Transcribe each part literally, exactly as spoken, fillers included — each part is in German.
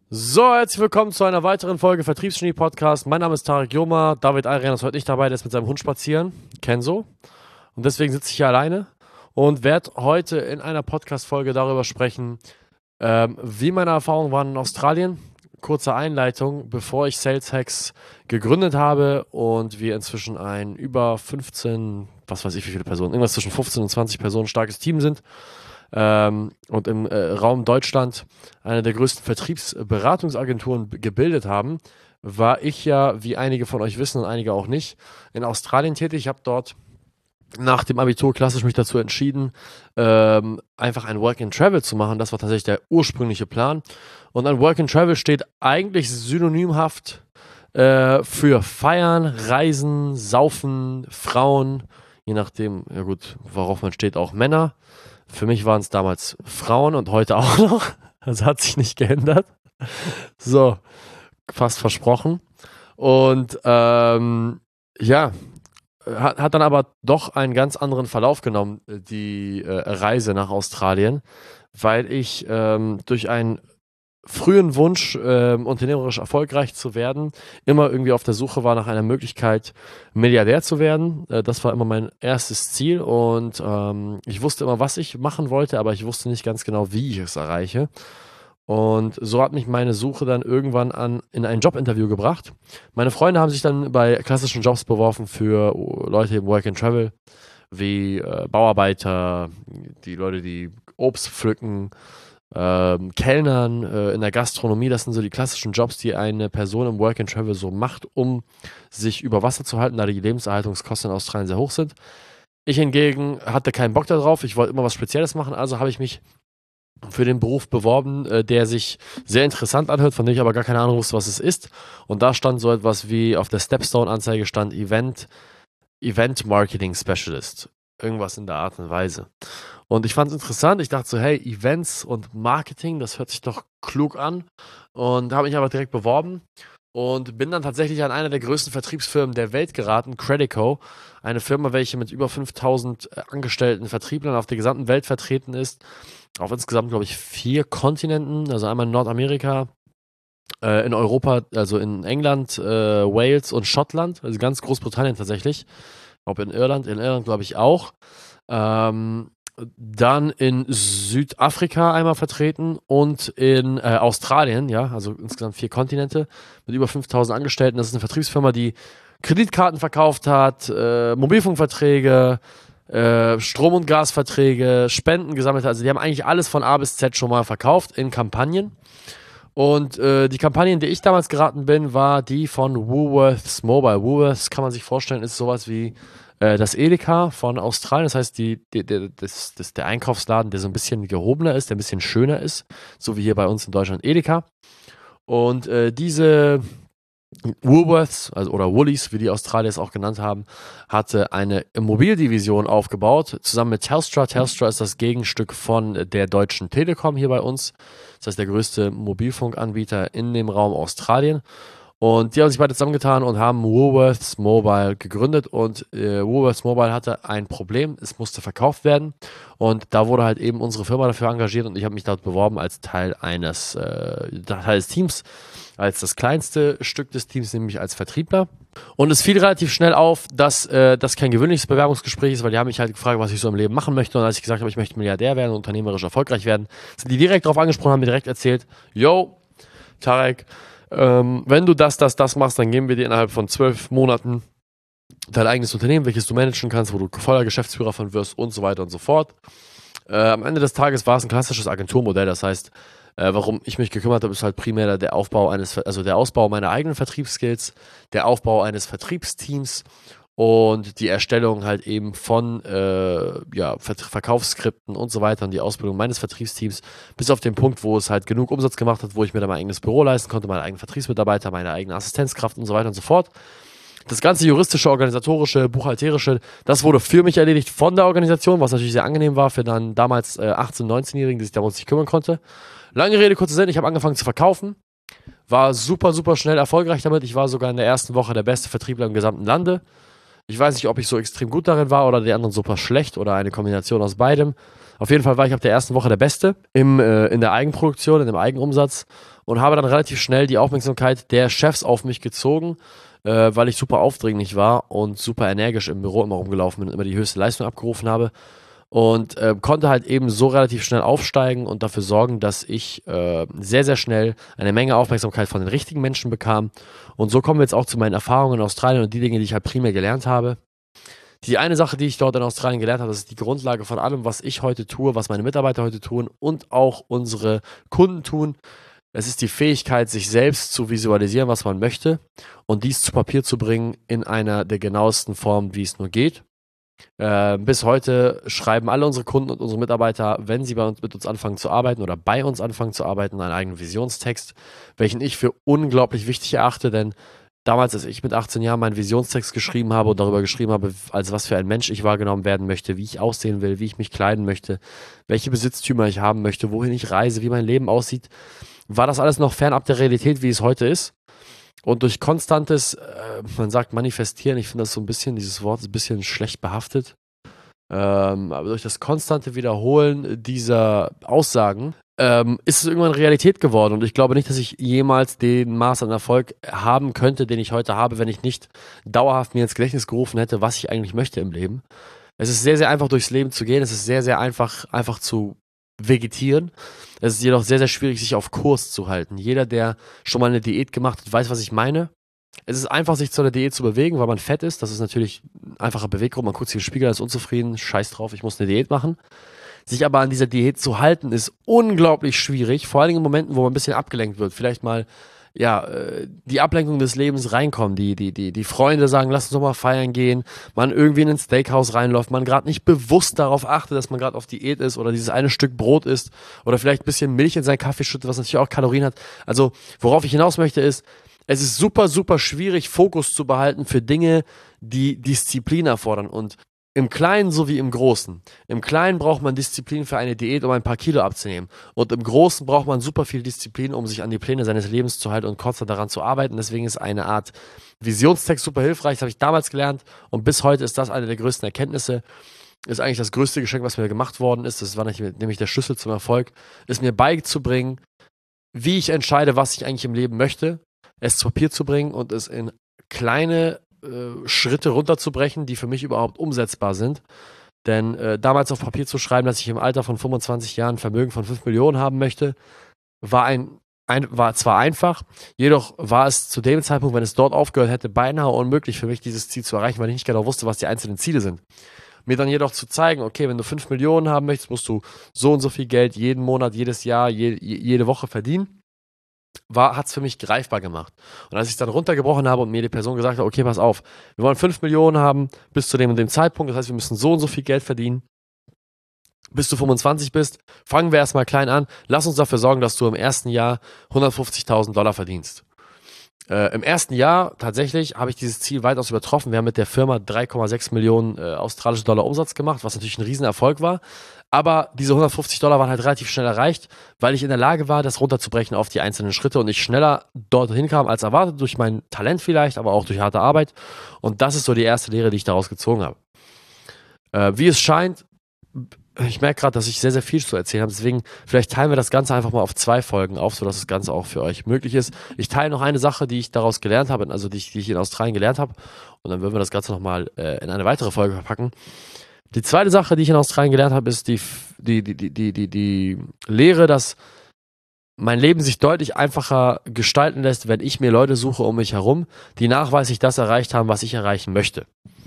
So, herzlich willkommen zu einer weiteren Folge Vertriebsgenie-Podcast. Mein Name ist Tarek Joma. David Ayrian ist heute nicht dabei, der ist mit seinem Hund spazieren. Kenzo. Und deswegen sitze ich hier alleine und werde heute in einer Podcast-Folge darüber sprechen, ähm, wie meine Erfahrungen waren in Australien. Kurze Einleitung, bevor ich Sales Hacks gegründet habe und wir inzwischen ein über fünfzehn, was weiß ich wie viele Personen, irgendwas zwischen fünfzehn und zwanzig Personen starkes Team sind. Ähm, und im äh, Raum Deutschland eine der größten Vertriebsberatungsagenturen b- gebildet haben, war ich ja, wie einige von euch wissen und einige auch nicht, in Australien tätig. Ich habe dort nach dem Abitur klassisch mich dazu entschieden, ähm, einfach ein Work and Travel zu machen. Das war tatsächlich der ursprüngliche Plan. Und ein Work and Travel steht eigentlich synonymhaft äh, für Feiern, Reisen, Saufen, Frauen, je nachdem, ja gut, worauf man steht, auch Männer. Für mich waren es damals Frauen und heute auch noch. Also hat sich nicht geändert. So, fast versprochen. Und ähm, ja, hat, hat dann aber doch einen ganz anderen Verlauf genommen, die äh, Reise nach Australien, weil ich ähm, durch einen frühen Wunsch, ähm, unternehmerisch erfolgreich zu werden, immer irgendwie auf der Suche war nach einer Möglichkeit, Milliardär zu werden. Äh, das war immer mein erstes Ziel und ähm, ich wusste immer, was ich machen wollte, aber ich wusste nicht ganz genau, wie ich es erreiche. Und so hat mich meine Suche dann irgendwann an in ein Jobinterview gebracht. Meine Freunde haben sich dann bei klassischen Jobs beworfen für Leute im Work and Travel, wie äh, Bauarbeiter, die Leute, die Obst pflücken, ähm, Kellnern äh, in der Gastronomie. Das sind so die klassischen Jobs, die eine Person im Work and Travel so macht, um sich über Wasser zu halten, da die Lebenserhaltungskosten in Australien sehr hoch sind. Ich hingegen hatte keinen Bock darauf. Ich wollte immer was Spezielles machen, also habe ich mich für den Beruf beworben, äh, der sich sehr interessant anhört, von dem ich aber gar keine Ahnung wusste, was es ist. Und da stand so etwas wie, auf der Stepstone-Anzeige stand Event, Event Marketing Specialist. Irgendwas in der Art und Weise. Und ich fand es interessant. Ich dachte so, hey, Events und Marketing, das hört sich doch klug an. Und habe mich aber direkt beworben und bin dann tatsächlich an einer der größten Vertriebsfirmen der Welt geraten, Credico. Eine Firma, welche mit über fünftausend Angestellten Vertrieblern auf der gesamten Welt vertreten ist. Auf insgesamt, glaube ich, vier Kontinenten. Also einmal in Nordamerika, äh, in Europa, also in England, äh, Wales und Schottland. Also ganz Großbritannien tatsächlich. Ob in Irland, in Irland glaube ich auch. Ähm, dann in Südafrika einmal vertreten und in äh, Australien, ja, also insgesamt vier Kontinente mit über fünftausend Angestellten. Das ist eine Vertriebsfirma, die Kreditkarten verkauft hat, äh, Mobilfunkverträge, äh, Strom- und Gasverträge, Spenden gesammelt hat. Also die haben eigentlich alles von A bis Z schon mal verkauft in Kampagnen. Und äh, die Kampagne, in die ich damals geraten bin, war die von Woolworths Mobile. Woolworths, kann man sich vorstellen, ist sowas wie äh, das Edeka von Australien. Das heißt, die, die, die, das, das, der Einkaufsladen, der so ein bisschen gehobener ist, der ein bisschen schöner ist. So wie hier bei uns in Deutschland Edeka. Und äh, diese Woolworths, also oder Woolies, wie die Australier es auch genannt haben, hatte eine Mobildivision aufgebaut, zusammen mit Telstra. Telstra ist das Gegenstück von der Deutschen Telekom hier bei uns. Das heißt, der größte Mobilfunkanbieter in dem Raum Australien. Und die haben sich beide zusammengetan und haben Woolworths Mobile gegründet. Und äh, Woolworths Mobile hatte ein Problem, es musste verkauft werden. Und da wurde halt eben unsere Firma dafür engagiert und ich habe mich dort beworben als Teil eines äh, Teil des Teams, als das kleinste Stück des Teams, nämlich als Vertriebler. Und es fiel relativ schnell auf, dass äh, das kein gewöhnliches Bewerbungsgespräch ist, weil die haben mich halt gefragt, was ich so im Leben machen möchte. Und als ich gesagt habe, ich möchte Milliardär werden und unternehmerisch erfolgreich werden, sind die direkt darauf angesprochen, haben mir direkt erzählt, yo, Tarek, ähm, wenn du das, das, das machst, dann geben wir dir innerhalb von zwölf Monaten dein eigenes Unternehmen, welches du managen kannst, wo du voller Geschäftsführer von wirst und so weiter und so fort. Äh, am Ende des Tages war es ein klassisches Agenturmodell, das heißt, Äh, warum ich mich gekümmert habe, ist halt primär der Aufbau eines, also der Ausbau meiner eigenen Vertriebsskills, der Aufbau eines Vertriebsteams und die Erstellung halt eben von äh, ja, Ver- Verkaufsskripten und so weiter und die Ausbildung meines Vertriebsteams bis auf den Punkt, wo es halt genug Umsatz gemacht hat, wo ich mir dann mein eigenes Büro leisten konnte, meine eigenen Vertriebsmitarbeiter, meine eigene Assistenzkraft und so weiter und so fort. Das ganze juristische, organisatorische, buchhalterische, das wurde für mich erledigt von der Organisation, was natürlich sehr angenehm war für dann damals äh, achtzehn-, neunzehnjährigen, die sich darum nicht kümmern konnte. Lange Rede, kurzer Sinn, ich habe angefangen zu verkaufen, war super, super schnell erfolgreich damit. Ich war sogar in der ersten Woche der beste Vertriebler im gesamten Lande. Ich weiß nicht, ob ich so extrem gut darin war oder die anderen super schlecht oder eine Kombination aus beidem. Auf jeden Fall war ich ab der ersten Woche der Beste im, äh, in der Eigenproduktion, in dem Eigenumsatz und habe dann relativ schnell die Aufmerksamkeit der Chefs auf mich gezogen, äh, weil ich super aufdringlich war und super energisch im Büro immer rumgelaufen bin und immer die höchste Leistung abgerufen habe. Und äh, konnte halt eben so relativ schnell aufsteigen und dafür sorgen, dass ich äh, sehr, sehr schnell eine Menge Aufmerksamkeit von den richtigen Menschen bekam. Und so kommen wir jetzt auch zu meinen Erfahrungen in Australien und die Dinge, die ich halt primär gelernt habe. Die eine Sache, die ich dort in Australien gelernt habe, das ist die Grundlage von allem, was ich heute tue, was meine Mitarbeiter heute tun und auch unsere Kunden tun. Es ist die Fähigkeit, sich selbst zu visualisieren, was man möchte und dies zu Papier zu bringen in einer der genauesten Formen, wie es nur geht. Äh, bis heute schreiben alle unsere Kunden und unsere Mitarbeiter, wenn sie bei uns, mit uns anfangen zu arbeiten oder bei uns anfangen zu arbeiten, einen eigenen Visionstext, welchen ich für unglaublich wichtig erachte, denn damals, als ich mit achtzehn Jahren meinen Visionstext geschrieben habe und darüber geschrieben habe, als was für ein Mensch ich wahrgenommen werden möchte, wie ich aussehen will, wie ich mich kleiden möchte, welche Besitztümer ich haben möchte, wohin ich reise, wie mein Leben aussieht, war das alles noch fernab der Realität, wie es heute ist. Und durch konstantes, äh, man sagt manifestieren, ich finde das so ein bisschen, dieses Wort ist ein bisschen schlecht behaftet, ähm, aber durch das konstante Wiederholen dieser Aussagen ähm, ist es irgendwann Realität geworden. Und ich glaube nicht, dass ich jemals den Maß an Erfolg haben könnte, den ich heute habe, wenn ich nicht dauerhaft mir ins Gedächtnis gerufen hätte, was ich eigentlich möchte im Leben. Es ist sehr, sehr einfach, durchs Leben zu gehen. Es ist sehr, sehr einfach, einfach zu vegetieren. Es ist jedoch sehr, sehr schwierig, sich auf Kurs zu halten. Jeder, der schon mal eine Diät gemacht hat, weiß, was ich meine. Es ist einfach, sich zu einer Diät zu bewegen, weil man fett ist. Das ist natürlich ein einfacher Beweggrund. Man guckt sich in den Spiegel, ist unzufrieden, scheiß drauf, ich muss eine Diät machen. Sich aber an dieser Diät zu halten, ist unglaublich schwierig. Vor allen Dingen in Momenten, wo man ein bisschen abgelenkt wird. Vielleicht mal ja, äh, die Ablenkung des Lebens reinkommen, die, die, die, die Freunde sagen, lass uns doch mal feiern gehen, man irgendwie in ein Steakhouse reinläuft, man gerade nicht bewusst darauf achtet, dass man gerade auf Diät ist oder dieses eine Stück Brot isst oder vielleicht ein bisschen Milch in seinen Kaffee schüttet, was natürlich auch Kalorien hat. Also, worauf ich hinaus möchte ist, es ist super, super schwierig, Fokus zu behalten für Dinge, die Disziplin erfordern und im Kleinen sowie im Großen. Im Kleinen braucht man Disziplin für eine Diät, um ein paar Kilo abzunehmen. Und im Großen braucht man super viel Disziplin, um sich an die Pläne seines Lebens zu halten und konstant daran zu arbeiten. Deswegen ist eine Art Visionstext super hilfreich. Das habe ich damals gelernt und bis heute ist das eine der größten Erkenntnisse. Ist eigentlich das größte Geschenk, was mir gemacht worden ist. Das war nämlich der Schlüssel zum Erfolg, ist mir beizubringen, wie ich entscheide, was ich eigentlich im Leben möchte, es zu Papier zu bringen und es in kleine Schritte runterzubrechen, die für mich überhaupt umsetzbar sind. Denn äh, damals auf Papier zu schreiben, dass ich im Alter von fünfundzwanzig Jahren ein Vermögen von fünf Millionen haben möchte, war, ein, ein, war zwar einfach, jedoch war es zu dem Zeitpunkt, wenn es dort aufgehört hätte, beinahe unmöglich für mich, dieses Ziel zu erreichen, weil ich nicht genau wusste, was die einzelnen Ziele sind. Mir dann jedoch zu zeigen, okay, wenn du fünf Millionen haben möchtest, musst du so und so viel Geld jeden Monat, jedes Jahr, je, jede Woche verdienen. Hat es für mich greifbar gemacht. Und als ich es dann runtergebrochen habe und mir die Person gesagt hat, okay, pass auf, wir wollen fünf Millionen haben bis zu dem und dem Zeitpunkt, das heißt, wir müssen so und so viel Geld verdienen, bis du fünfundzwanzig bist, fangen wir erstmal klein an, lass uns dafür sorgen, dass du im ersten Jahr hundertfünfzigtausend Dollar verdienst. Äh, Im ersten Jahr tatsächlich habe ich dieses Ziel weitaus übertroffen. Wir haben mit der Firma drei Komma sechs Millionen äh, australische Dollar Umsatz gemacht, was natürlich ein Riesenerfolg war. Aber diese hundertfünfzig Dollar waren halt relativ schnell erreicht, weil ich in der Lage war, das runterzubrechen auf die einzelnen Schritte und ich schneller dorthin kam als erwartet, durch mein Talent vielleicht, aber auch durch harte Arbeit. Und das ist so die erste Lehre, die ich daraus gezogen habe. Äh, wie es scheint, ich merke gerade, dass ich sehr, sehr viel zu erzählen habe. Deswegen, vielleicht teilen wir das Ganze einfach mal auf zwei Folgen auf, sodass das Ganze auch für euch möglich ist. Ich teile noch eine Sache, die ich daraus gelernt habe, also die ich, die ich in Australien gelernt habe. Und dann würden wir das Ganze nochmal äh, in eine weitere Folge verpacken. Die zweite Sache, die ich in Australien gelernt habe, ist die, die, die, die, die, die, die Lehre, dass mein Leben sich deutlich einfacher gestalten lässt, wenn ich mir Leute suche um mich herum, die nachweislich das erreicht haben, was ich erreichen möchte.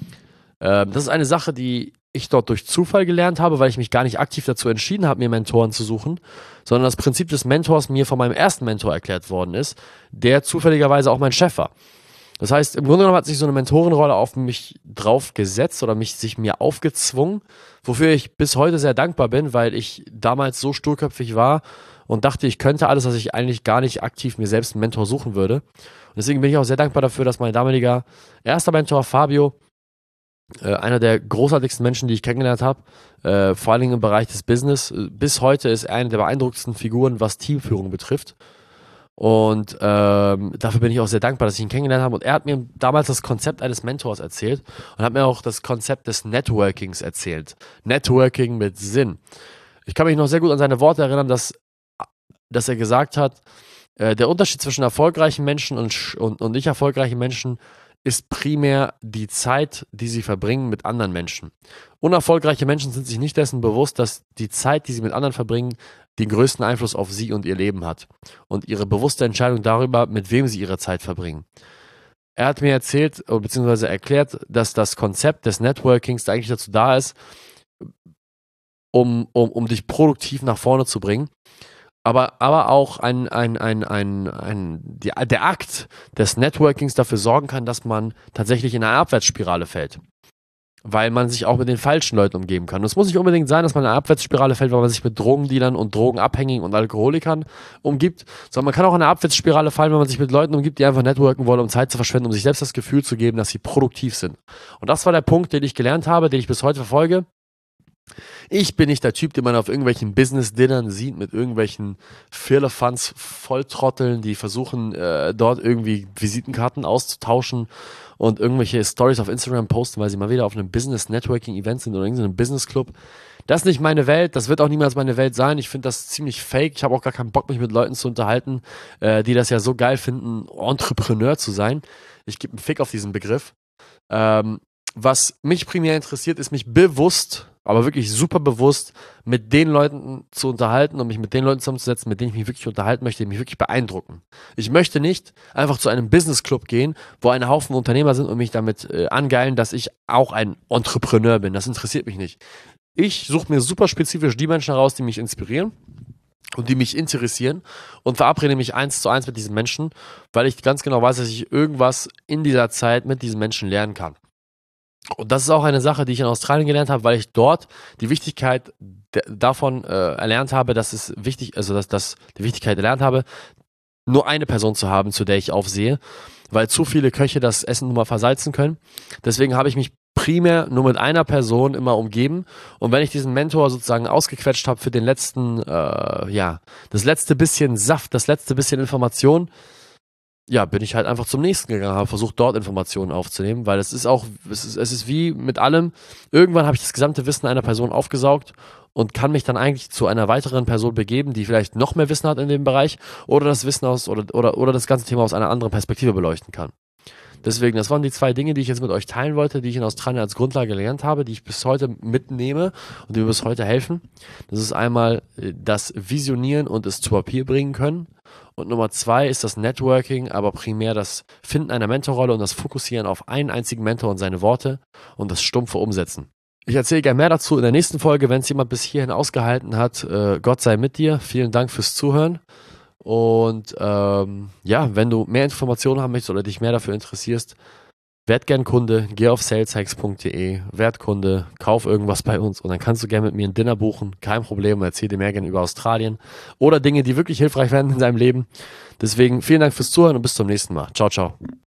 Ähm, das ist eine Sache, die ich dort durch Zufall gelernt habe, weil ich mich gar nicht aktiv dazu entschieden habe, mir Mentoren zu suchen, sondern das Prinzip des Mentors mir von meinem ersten Mentor erklärt worden ist, der zufälligerweise auch mein Chef war. Das heißt, im Grunde genommen hat sich so eine Mentorenrolle auf mich drauf gesetzt oder mich sich mir aufgezwungen, wofür ich bis heute sehr dankbar bin, weil ich damals so sturköpfig war und dachte, ich könnte alles, was ich eigentlich gar nicht aktiv mir selbst einen Mentor suchen würde. Und deswegen bin ich auch sehr dankbar dafür, dass mein damaliger erster Mentor Fabio, äh, einer der großartigsten Menschen, die ich kennengelernt habe, äh, vor allen Dingen im Bereich des Business, äh, bis heute ist er eine der beeindruckendsten Figuren, was Teamführung betrifft. Und ähm, dafür bin ich auch sehr dankbar, dass ich ihn kennengelernt habe. Und er hat mir damals das Konzept eines Mentors erzählt und hat mir auch das Konzept des Networkings erzählt. Networking mit Sinn. Ich kann mich noch sehr gut an seine Worte erinnern, dass, dass er gesagt hat, äh, der Unterschied zwischen erfolgreichen Menschen und, und, und nicht erfolgreichen Menschen ist primär die Zeit, die sie verbringen mit anderen Menschen. Unerfolgreiche Menschen sind sich nicht dessen bewusst, dass die Zeit, die sie mit anderen verbringen, den größten Einfluss auf sie und ihr Leben hat. Und ihre bewusste Entscheidung darüber, mit wem sie ihre Zeit verbringen. Er hat mir erzählt, beziehungsweise erklärt, dass das Konzept des Networkings eigentlich dazu da ist, um, um, um dich produktiv nach vorne zu bringen. Aber, aber auch ein, ein, ein, ein, ein, die, der Akt des Networkings dafür sorgen kann, dass man tatsächlich in eine Abwärtsspirale fällt. Weil man sich auch mit den falschen Leuten umgeben kann. Und es muss nicht unbedingt sein, dass man in eine Abwärtsspirale fällt, weil man sich mit Drogendealern und Drogenabhängigen und Alkoholikern umgibt, sondern man kann auch in eine Abwärtsspirale fallen, wenn man sich mit Leuten umgibt, die einfach networken wollen, um Zeit zu verschwenden, um sich selbst das Gefühl zu geben, dass sie produktiv sind. Und das war der Punkt, den ich gelernt habe, den ich bis heute verfolge. Ich bin nicht der Typ, den man auf irgendwelchen Business-Dinnern sieht, mit irgendwelchen Firlefanz Volltrotteln, die versuchen, äh, dort irgendwie Visitenkarten auszutauschen und irgendwelche Stories auf Instagram posten, weil sie mal wieder auf einem Business-Networking-Event sind oder irgendeinem Business-Club. Das ist nicht meine Welt, das wird auch niemals meine Welt sein. Ich finde das ziemlich fake. Ich habe auch gar keinen Bock, mich mit Leuten zu unterhalten, äh, die das ja so geil finden, Entrepreneur zu sein. Ich gebe einen Fick auf diesen Begriff. Ähm, was mich primär interessiert, ist mich bewusst, aber wirklich super bewusst, mit den Leuten zu unterhalten und mich mit den Leuten zusammenzusetzen, mit denen ich mich wirklich unterhalten möchte, die mich wirklich beeindrucken. Ich möchte nicht einfach zu einem Business-Club gehen, wo ein Haufen Unternehmer sind und mich damit äh, angeilen, dass ich auch ein Entrepreneur bin. Das interessiert mich nicht. Ich suche mir super spezifisch die Menschen heraus, die mich inspirieren und die mich interessieren und verabrede mich eins zu eins mit diesen Menschen, weil ich ganz genau weiß, dass ich irgendwas in dieser Zeit mit diesen Menschen lernen kann. Und das ist auch eine Sache, die ich in Australien gelernt habe, weil ich dort die Wichtigkeit de- davon äh, erlernt habe, dass es wichtig, also dass, dass die Wichtigkeit erlernt habe, nur eine Person zu haben, zu der ich aufsehe, weil zu viele Köche das Essen nun mal versalzen können. Deswegen habe ich mich primär nur mit einer Person immer umgeben. Und wenn ich diesen Mentor sozusagen ausgequetscht habe für den letzten, äh, ja, das letzte bisschen Saft, das letzte bisschen Information, ja, bin ich halt einfach zum nächsten gegangen, habe versucht, dort Informationen aufzunehmen, weil es ist auch, es ist, es ist wie mit allem, irgendwann habe ich das gesamte Wissen einer Person aufgesaugt und kann mich dann eigentlich zu einer weiteren Person begeben, die vielleicht noch mehr Wissen hat in dem Bereich oder das Wissen aus, oder, oder, oder das ganze Thema aus einer anderen Perspektive beleuchten kann. Deswegen, das waren die zwei Dinge, die ich jetzt mit euch teilen wollte, die ich in Australien als Grundlage gelernt habe, die ich bis heute mitnehme und die mir bis heute helfen. Das ist einmal äh, das Visionieren und es zu Papier bringen können. Und Nummer zwei ist das Networking, aber primär das Finden einer Mentorrolle und das Fokussieren auf einen einzigen Mentor und seine Worte und das stumpfe Umsetzen. Ich erzähle gerne mehr dazu in der nächsten Folge, wenn es jemand bis hierhin ausgehalten hat. Äh, Gott sei mit dir. Vielen Dank fürs Zuhören. Und ähm, ja, wenn du mehr Informationen haben möchtest oder dich mehr dafür interessierst, werd gern Kunde, geh auf saleshacks punkt de, werd Kunde, kauf irgendwas bei uns und dann kannst du gerne mit mir ein Dinner buchen, kein Problem, erzähl dir mehr gerne über Australien oder Dinge, die wirklich hilfreich werden in deinem Leben. Deswegen vielen Dank fürs Zuhören und bis zum nächsten Mal. Ciao, ciao.